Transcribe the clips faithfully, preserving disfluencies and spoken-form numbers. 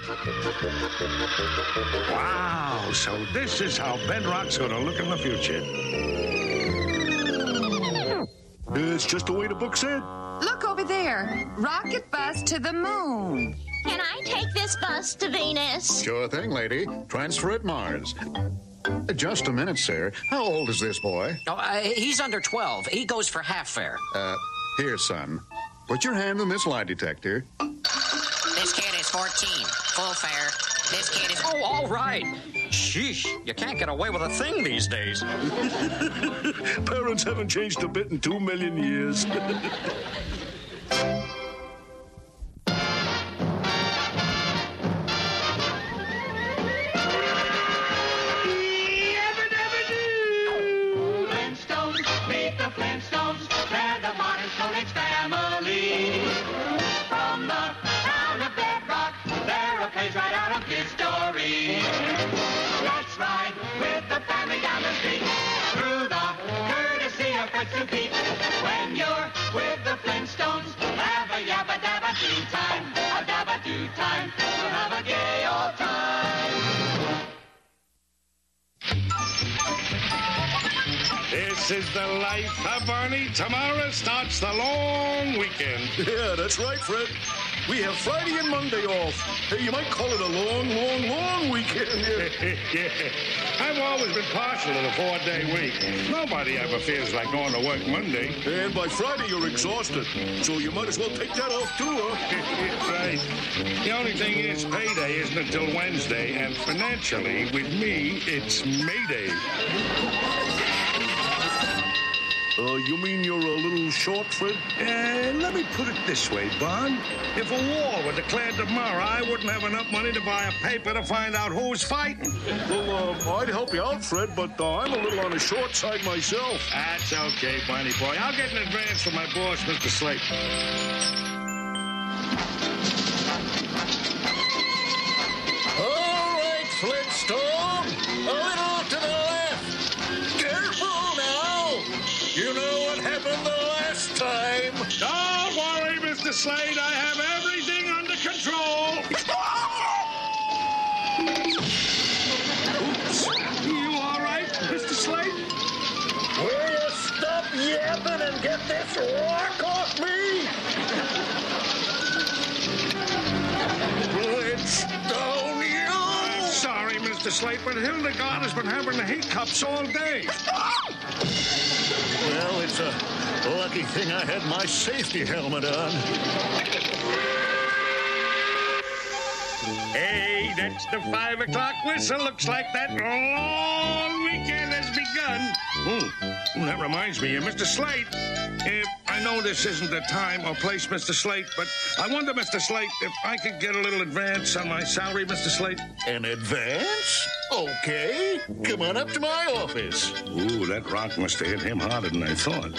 Wow, so this is how Bedrock's gonna look in the future. It's just the way the book said. Look over there. Rocket bus to the moon. Can I take this bus to Venus? Sure thing, lady. Transfer at Mars. Just a minute, sir. How old is this boy? Oh, uh, he's under twelve. He goes for half fare. Uh, here, son. Put your hand in this lie detector. This kid is fourteen. Full fare. This kid is... Oh, all right. Sheesh. You can't get away with a thing these days. Parents haven't changed a bit in two million years. When you're with the Flintstones, have a yabba dabba do time, a dabba do time, we'll have a gay old time. This is the life of Barney. Tomorrow starts the long weekend. Yeah, that's right, Fred. We have Friday and Monday off. Hey, you might call it a long, long, long weekend. Yeah. Yeah. I've always been partial to the four-day week. Nobody ever feels like going to work Monday. And by Friday, you're exhausted. So you might as well take that off, too, huh? Right. The only thing is, payday isn't until Wednesday, and financially, with me, it's Mayday. Uh, you mean you're a little short, Fred? Uh, let me put it this way, Bond. If a war were declared tomorrow, I wouldn't have enough money to buy a paper to find out who's fighting. Well, uh, I'd help you out, Fred, but uh, I'm a little on the short side myself. That's okay, Barney boy. I'll get an advance from my boss, Mister Slate. All right, Flintstone. A little to the left. Careful now. You know what happened the last time. Don't worry, Mister Slade. I have everything under control. Oops. You all right, Mister Slade? Will you stop yapping and get this rock off me? Flintstone, you! I'm sorry, Mister Slade, but Hildegard has been having the hiccups all day. Well, it's a lucky thing I had my safety helmet on. Hey, that's the five o'clock whistle. Looks like that long weekend has begun. Hmm. That reminds me, uh, Mister Slate. Uh, I know this isn't the time or place, Mister Slate, but I wonder, Mister Slate, if I could get a little advance on my salary, Mister Slate. An advance? Okay. Come on up to my office. Ooh, that rock must have hit him harder than I thought.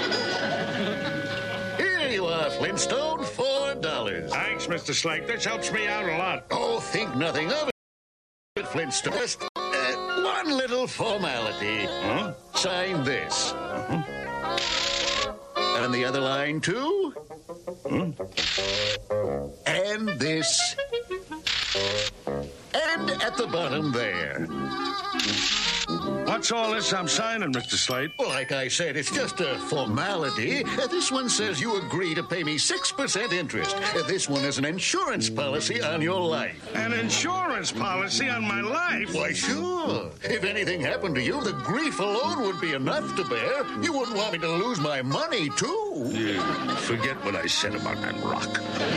Here you are, Flintstone. Four dollars. Thanks, Mister Slate. This helps me out a lot. Oh, think nothing of it, Flintstone. Just uh, one little formality. Huh? Sign this. Uh-huh. And the other line, too. Huh? And this. And at the bottom there. What's all this I'm signing, Mister Slate? Well, like I said, it's just a formality. Uh, This one says you agree to pay me six percent interest. Uh, This one is an insurance policy on your life. An insurance policy on my life? Why, sure. If anything happened to you, the grief alone would be enough to bear. You wouldn't want me to lose my money, too. Yeah, forget what I said about that rock.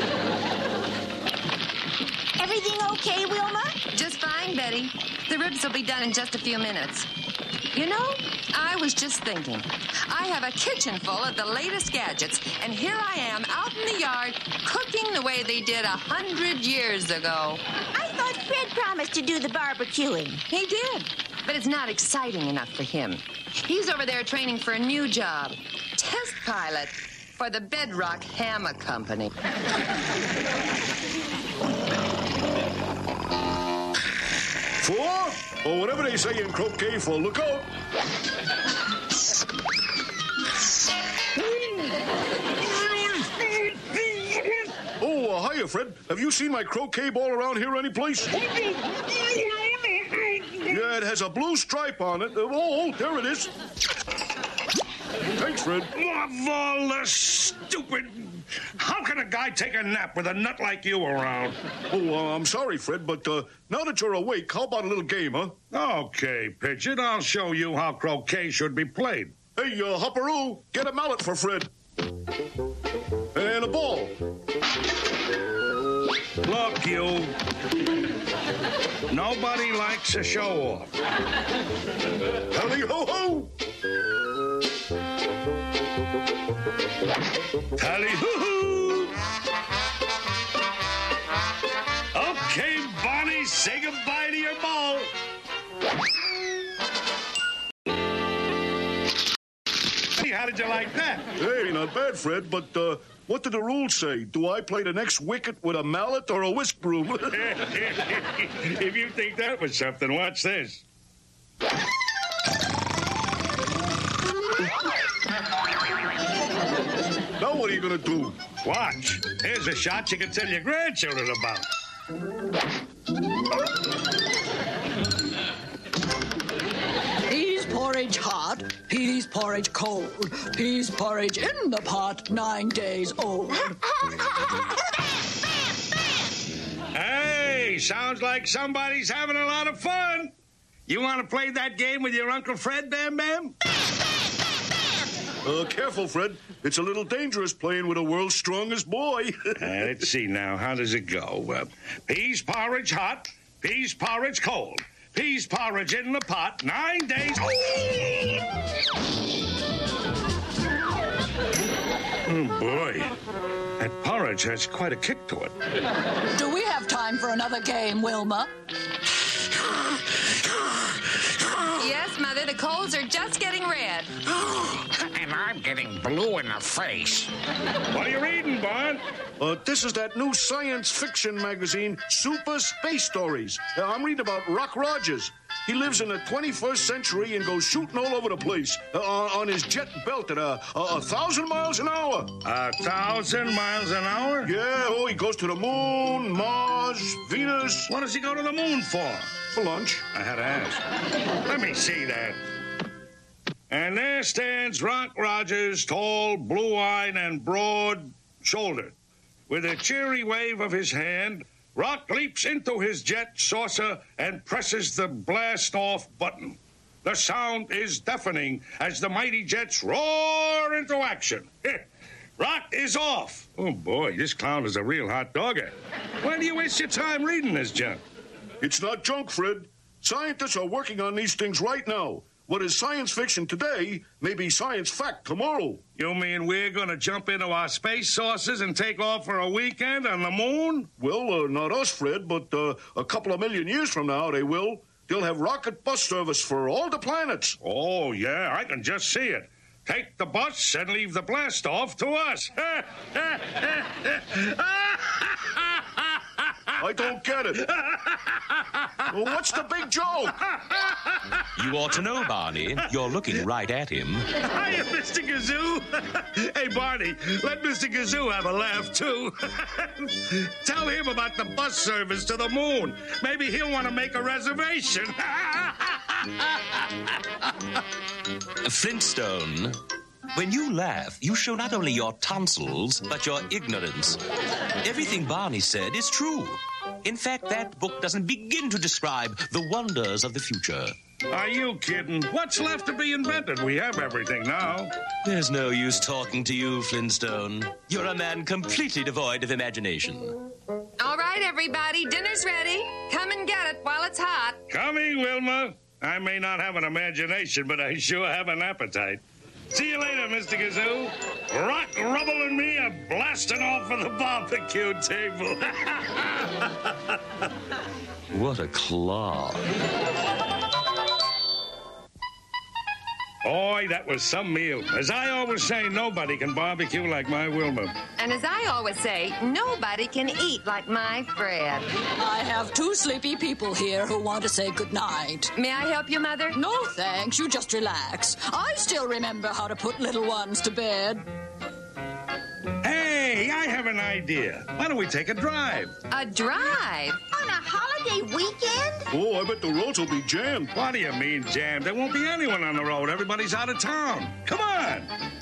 Everything okay, Wilma? Just fine, Betty. The ribs will be done in just a few minutes. You know, I was just thinking. I have a kitchen full of the latest gadgets, and here I am out in the yard cooking the way they did a hundred years ago. I thought Fred promised to do the barbecuing. He did, but it's not exciting enough for him. He's over there training for a new job. Test pilot for the Bedrock Hammer Company. Four? Or whatever they say in croquet for. Look out. Oh, uh, hiya, hiya, Fred. Have you seen my croquet ball around here anyplace? Yeah, it has a blue stripe on it. Oh, there it is. Thanks, Fred. Of all the stupid... How can a guy take a nap with a nut like you around? Oh, uh, I'm sorry, Fred, but uh, now that you're awake, how about a little game, huh? Okay, Pigeon, I'll show you how croquet should be played. Hey, uh, Hopperoo, get a mallet for Fred. And a ball. Look, you. Nobody likes a show off. Tally-ho-ho! Tally-hoo-hoo! Okay, Bonnie, say goodbye to your ball. Hey, how did you like that? Hey, not bad, Fred, but uh, what did the rules say? Do I play the next wicket with a mallet or a whisk broom? If you think that was something, watch this. Now what are you going to do? Watch. Here's a shot you can tell your grandchildren about. Peas porridge hot, peas porridge cold, peas porridge in the pot, nine days old. Hey, sounds like somebody's having a lot of fun. You want to play that game with your Uncle Fred, Bam Bam? Uh, careful, Fred. It's a little dangerous playing with the world's strongest boy. uh, let's see now. How does it go? Uh, peas porridge hot, peas porridge cold, peas porridge in the pot, nine days. Oh, boy. That porridge has quite a kick to it. Do we have time for another game, Wilma? Yes, Mother, the coals are just getting red. And I'm getting blue in the face. What are you reading, Bond? Uh, this is that new science fiction magazine, Super Space Stories. Uh, I'm reading about Rock Rogers. He lives in the twenty-first century and goes shooting all over the place uh, on his jet belt at a, a, a thousand miles an hour. A thousand miles an hour? Yeah, oh, he goes to the moon, Mars, Venus. What does he go to the moon for? For lunch. I had to ask. Let me see that. And there stands Rock Rogers, tall, blue-eyed, and broad-shouldered. With a cheery wave of his hand, Rock leaps into his jet saucer and presses the blast-off button. The sound is deafening as the mighty jets roar into action. Rock is off. Oh, boy, this clown is a real hot dogger. Why do you waste your time reading this junk? It's not junk, Fred. Scientists are working on these things right now. What is science fiction today may be science fact tomorrow. You mean we're going to jump into our space saucers and take off for a weekend on the moon? Well, uh, not us, Fred, but uh, a couple of million years from now they will. They'll have rocket bus service for all the planets. Oh, yeah, I can just see it. Take the bus and leave the blast off to us. I don't get it. Well, what's the big joke? You ought to know, Barney. You're looking right at him. Hiya, Mister Gazoo. Hey, Barney, let Mister Gazoo have a laugh, too. Tell him about the bus service to the moon. Maybe he'll want to make a reservation. Flintstone, when you laugh, you show not only your tonsils, but your ignorance. Everything Barney said is true. In fact, that book doesn't begin to describe the wonders of the future. Are you kidding? What's left to be invented? We have everything now. There's no use talking to you, Flintstone. You're a man completely devoid of imagination. All right, everybody, dinner's ready. Come and get it while it's hot. Coming, Wilma. I may not have an imagination, but I sure have an appetite. See you later, Mister Gazoo. Rock, Rubble, and me are blasting off for the barbecue table. What a claw. Boy, that was some meal. As I always say, nobody can barbecue like my Wilma. And as I always say, nobody can eat like my Fred. I have two sleepy people here who want to say goodnight. May I help you, Mother? No, thanks. You just relax. I still remember how to put little ones to bed. Hey, I have have an idea. Why don't we take a drive? A drive? On a holiday weekend? Oh, I bet the roads will be jammed. What do you mean, jam? There won't be anyone on the road. Everybody's out of town. Come on.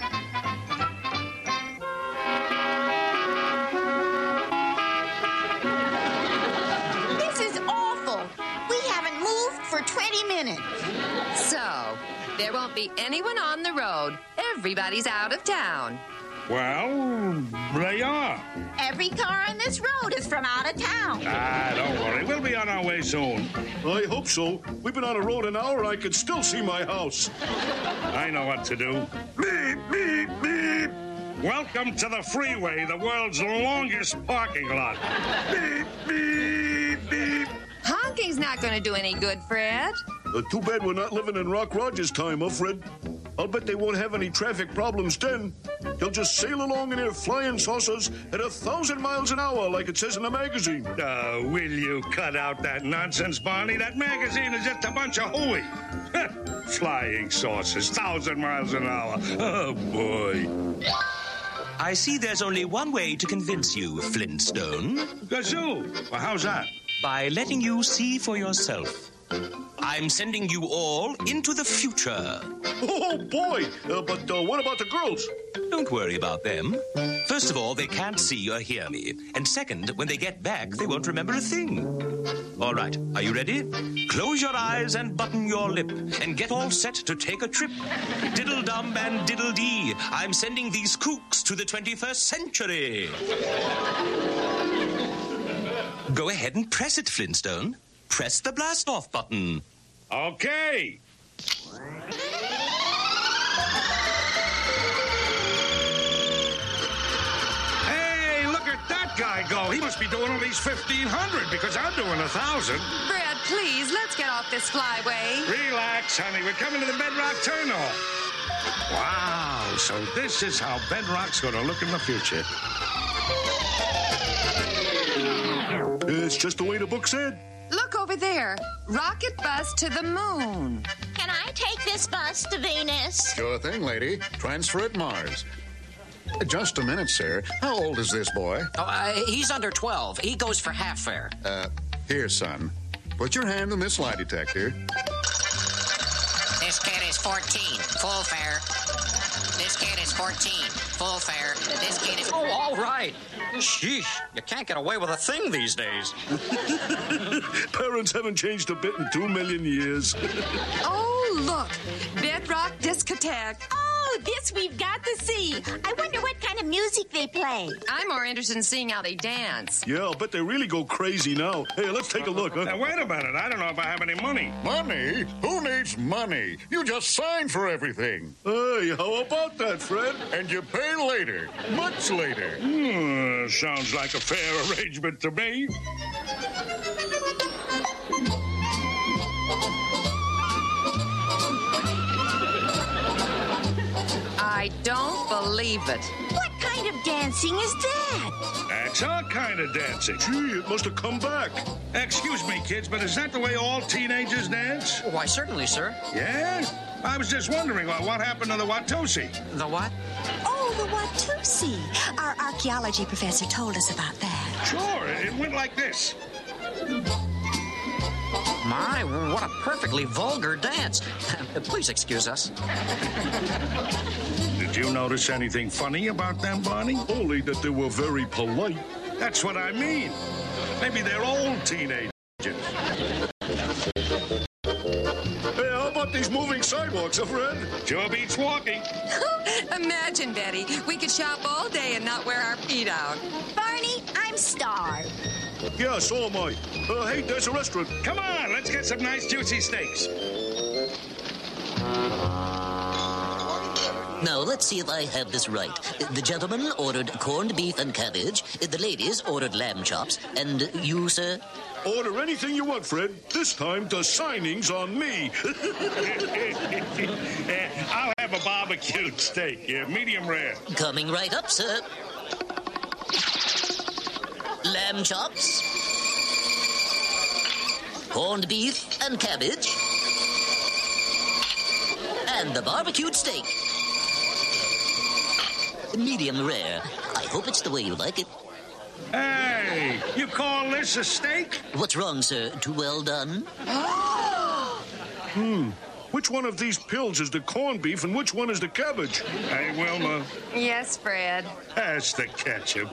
This is awful. We haven't moved for twenty minutes. So, there won't be anyone on the road. Everybody's out of town. Well, they are. Every car on this road is from out of town. Ah, don't worry. We'll be on our way soon. I hope so. We've been on the road an hour and I can still see my house. I know what to do. Beep, beep, beep. Welcome to the freeway, the world's longest parking lot. Beep, beep, beep. Honking's not going to do any good, Fred. Uh, too bad we're not living in Rock Rogers' time, huh, Fred? I'll bet they won't have any traffic problems then. They'll just sail along in their flying saucers at a thousand miles an hour, like it says in the magazine. Uh, will you cut out that nonsense, Barney? That magazine is just a bunch of hooey. Flying saucers, thousand miles an hour. Oh, boy. I see there's only one way to convince you, Flintstone. Gazoo. Well, how's that? By letting you see for yourself. I'm sending you all into the future. Oh, boy. Uh, but uh, what about the girls? Don't worry about them. First of all, they can't see or hear me. And second, when they get back, they won't remember a thing. All right, are you ready? Close your eyes and button your lip and get all set to take a trip. Diddle-dum and diddle-dee, I'm sending these kooks to the twenty-first century. Go ahead and press it, Flintstone. Press the blast-off button. Okay. Hey, look at that guy go. He must be doing at least fifteen hundred because I'm doing a thousand. Fred, please, let's get off this flyway. Relax, honey. We're coming to the Bedrock turnoff. Wow, so this is how Bedrock's going to look in the future. It's just the way the book said. Look over there. Rocket bus to the moon. Can I take this bus to Venus? Sure thing, lady. Transfer at Mars. Just a minute, sir. How old is this boy? Oh, uh, he's under twelve. He goes for half fare. Uh, here, son. Put your hand on this lie detector. This kid is fourteen. Full fare. This kid is fourteen. Full fare. This kid is... Oh, all right. Sheesh. You can't get away with a thing these days. Parents haven't changed a bit in two million years. Oh, look. Bedrock Discotheque. Oh, this we've got to see. I wonder what kind of music they play. I'm more interested in seeing how they dance. Yeah, I'll bet they really go crazy now. Hey, let's take a look, huh? Now, wait a minute. I don't know if I have any money. Money? Who needs money? You just sign for everything. Hey, how about that, Fred? And you pay later. Much later. Hmm, sounds like a fair arrangement to me. I don't believe it. What kind of dancing is that? That's our kind of dancing. Gee, it must have come back. Excuse me, kids, but is that the way all teenagers dance? Why, certainly, sir. Yeah? I was just wondering uh, what happened to the Watusi. The what? Oh, the Watusi. Our archaeology professor told us about that. Sure, it went like this. My, what a perfectly vulgar dance. Please excuse us. Did you notice anything funny about them, Barney? Only that they were very polite. That's what I mean. Maybe they're old teenagers. Hey, how about these moving sidewalks, huh, Fred? Sure beats walking. Imagine, Betty, we could shop all day and not wear our feet out. Barney, I'm starved. Yeah, so am I. Uh, hey, there's a restaurant. Come on, let's get some nice juicy steaks. Now, let's see if I have this right. The gentleman ordered corned beef and cabbage. The ladies ordered lamb chops. And you, sir? Order anything you want, Fred. This time, the signing's on me. I'll have a barbecued steak, yeah, medium rare. Coming right up, sir. Lamb chops, corned beef and cabbage, and the barbecued steak. Medium rare. I I hope it's the way you like it. Hey, you call this a steak? What's wrong, sir? Too well done? Hmm. Which one of these pills is the corned beef and which one is the cabbage? Hey, Wilma. Yes, Fred. That's the ketchup.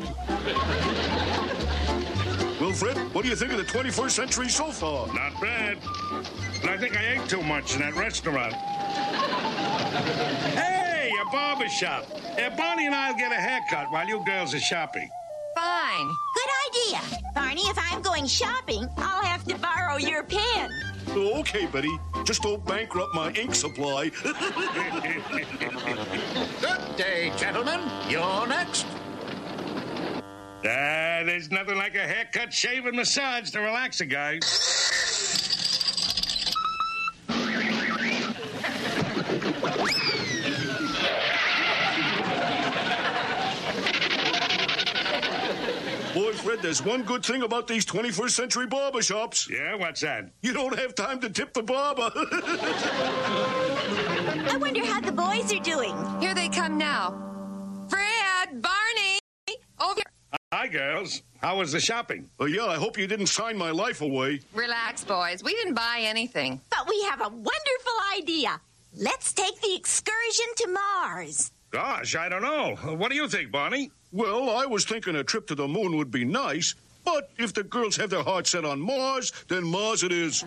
Well, Fred, what do you think of the twenty-first century so far? Not bad. But I think I ate too much in that restaurant. Hey, a barber shop. Yeah, Barney and I'll get a haircut while you girls are shopping. Fine. Good idea. Barney, if I'm going shopping, I'll have to borrow your pen. Oh, okay, Betty. Just don't bankrupt my ink supply. Good day, gentlemen. You're next. Ah, there's nothing like a haircut, shave, and massage to relax a guy. Boy, Fred, there's one good thing about these twenty-first century barbershops. Yeah, what's that? You don't have time to tip the barber. I wonder how the boys are doing. Here they come now. Fred, Barney, over here. Hi, girls. How was the shopping? Oh, yeah, I hope you didn't sign my life away. Relax, boys. We didn't buy anything. But we have a wonderful idea. Let's take the excursion to Mars. Gosh, I don't know. What do you think, Barney? Well, I was thinking a trip to the moon would be nice, but if the girls have their hearts set on Mars, then Mars it is.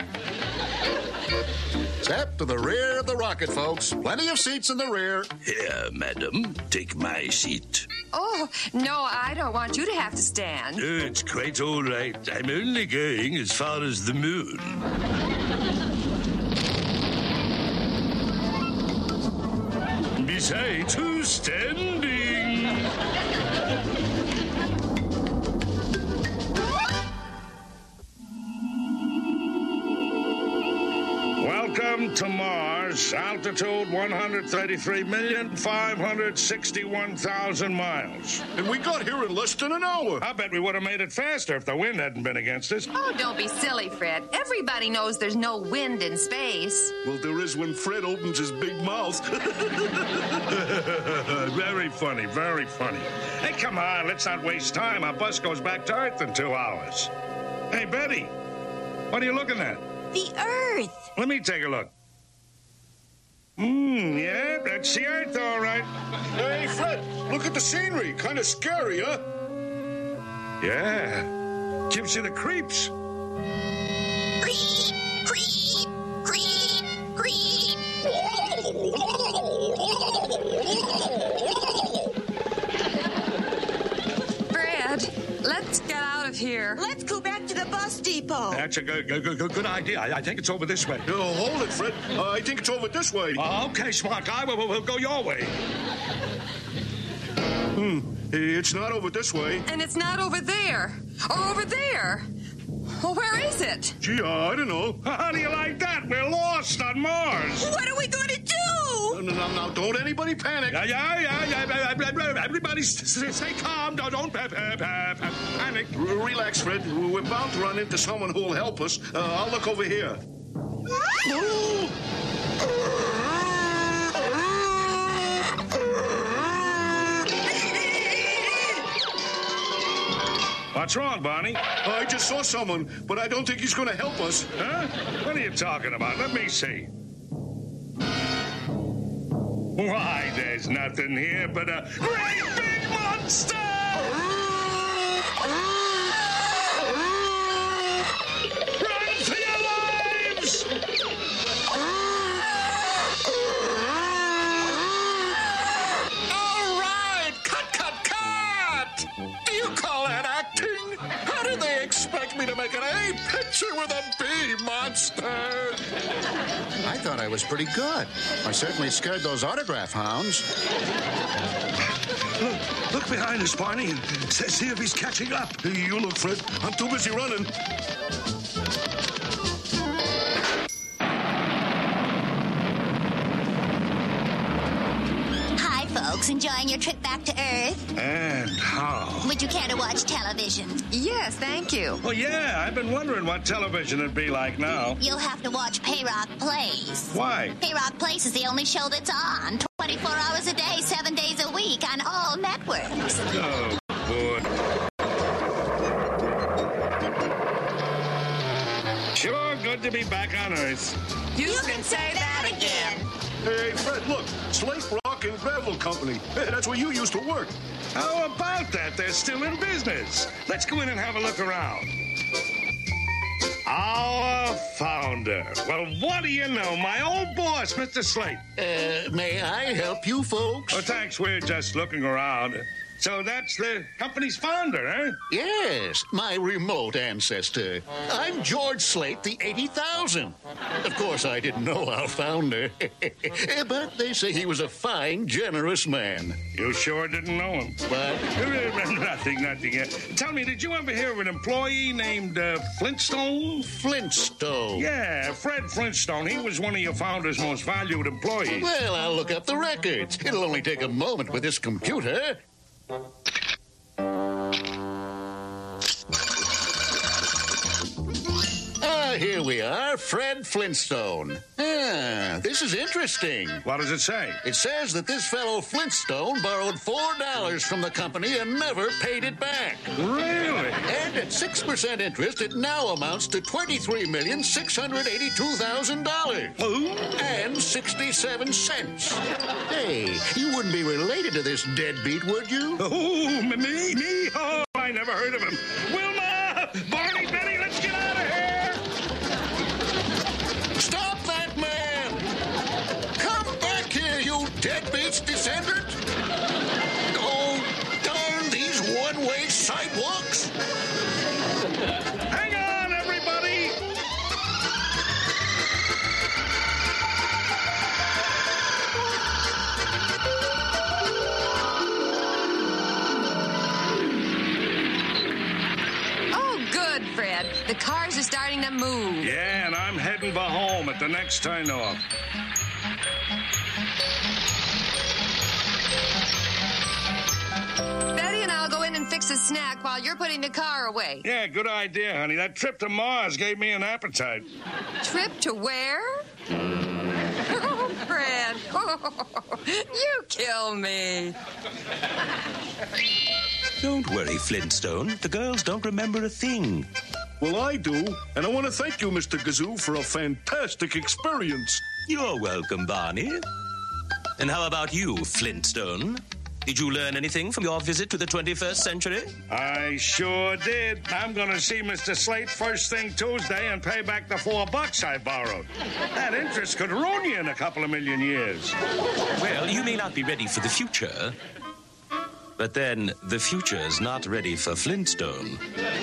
Step to the rear of the rocket, folks. Plenty of seats in the rear. Here, madam, take my seat. Oh, no, I don't want you to have to stand. Oh, it's quite all right. I'm only going as far as the moon. Besides, who's standing? Welcome to Mars. Altitude one hundred thirty-three million, five hundred sixty-one thousand miles. And we got here in less than an hour. I bet we would have made it faster if the wind hadn't been against us. Oh, don't be silly, Fred. Everybody knows there's no wind in space. Well, there is when Fred opens his big mouth. Very funny, very funny. Hey, come on, let's not waste time. Our bus goes back to Earth in two hours. Hey, Betty, what are you looking at? The Earth. Let me take a look. Hmm, yeah, that's the Earth, all right. Hey, Fred, look at the scenery. Kind of scary, huh? Yeah. Gives you the creeps. Creep, creep, creep, creep. Fred, let's get out of here. Let's go back to the bus depot. That's a good, good, good, good idea. I, I think it's over this way. No, hold it, Fred. Uh, I think it's over this way. Uh, okay, smart guy. We'll, we'll go your way. Hmm. It's not over this way. And it's not over there. Or over there. Well, where is it? Gee, uh, I don't know. How do you like that? We're lost on Mars. What are we going to do? No, no, no, no, don't anybody panic. Yeah, yeah, yeah, yeah. Everybody stay calm. Don't, don't panic. Relax, Fred. We're bound to run into someone who will help us. Uh, I'll look over here. What's wrong, Barney? I just saw someone, but I don't think he's going to help us. Huh? What are you talking about? Let me see. Why, there's nothing here but a great big monster! Run for your lives! All right, cut, cut, cut! Do you call that acting? How did they expect me to make an A picture with a B monster? I thought I was pretty good. I certainly scared those autograph hounds. Look, look behind us, Barney, and see if he's catching up. You look, Fred. I'm too busy running. Hi, folks. Enjoying your trip back to Earth? And how? Would you care to watch television? Yes, thank you. Oh, yeah, I've been wondering what television would be like now. You'll have to watch Payrock Plays. Why? Payrock Plays is the only show that's on twenty-four hours a day, seven days a week on all networks. Oh, Sure good to be back on Earth. You, you can say that again. Hey, Fred, look. Slate Rock and Gravel Company. Hey, that's where you used to work. How about that? They're still in business. Let's go in and have a look around. Our founder. Well, what do you know? My old boss, Mister Slate. Uh, may I help you folks? Oh, thanks. We're just looking around. So that's the company's founder, eh? Yes, my remote ancestor. I'm George Slate, the eighty thousand. Of course, I didn't know our founder. But they say he was a fine, generous man. You sure didn't know him? What? nothing, nothing. Uh, tell me, did you ever hear of an employee named uh, Flintstone? Flintstone? Yeah, Fred Flintstone. He was one of your founder's most valued employees. Well, I'll look up the records. It'll only take a moment with this computer. Ah, here we are, Fred Flintstone. Ah, this is interesting. What does it say? It says that this fellow Flintstone borrowed four dollars from the company and never paid it back. Really? And at six percent interest, it now amounts to twenty-three million six hundred eighty-two thousand dollars. Who? And sixty-seven cents. Hey, you wouldn't be related to this deadbeat, would you? Oh, me, me? Oh, I never heard of him. Wilma! Barney, Betty, let's get out of here! Stop that man! Come back here, you deadbeat's descendant! Oh, darn these one-way sidewalks! Hang on, everybody! Oh, good, Fred. The cars are starting to move. Yeah, and I'm heading for home at the next turnoff. Betty and I'll go in and fix a snack while you're putting the car away. Yeah, good idea, honey. That trip to Mars gave me an appetite. Trip to where? Oh, Fred. Oh, you kill me. Don't worry, Flintstone. The girls don't remember a thing. Well, I do, and I want to thank you, Mister Gazoo, for a fantastic experience. You're welcome, Barney. And how about you, Flintstone? Did you learn anything from your visit to the twenty-first century? I sure did. I'm going to see Mister Slate first thing Tuesday and pay back the four bucks I borrowed. That interest could ruin you in a couple of million years. Well, you may not be ready for the future, but then the future's not ready for Flintstone.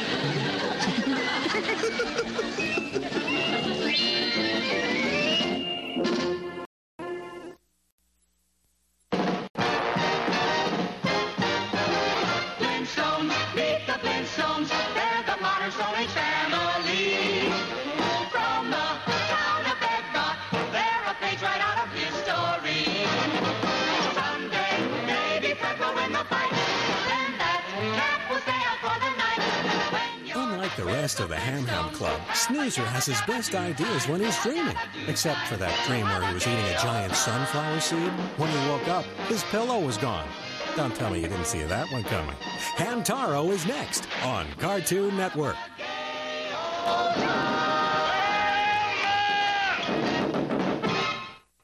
The rest of the Ham Ham Club, Snoozer has his best ideas when he's dreaming. Except for that dream where he was eating a giant sunflower seed. When he woke up, his pillow was gone. Don't tell me you didn't see that one coming. Hamtaro is next on Cartoon Network.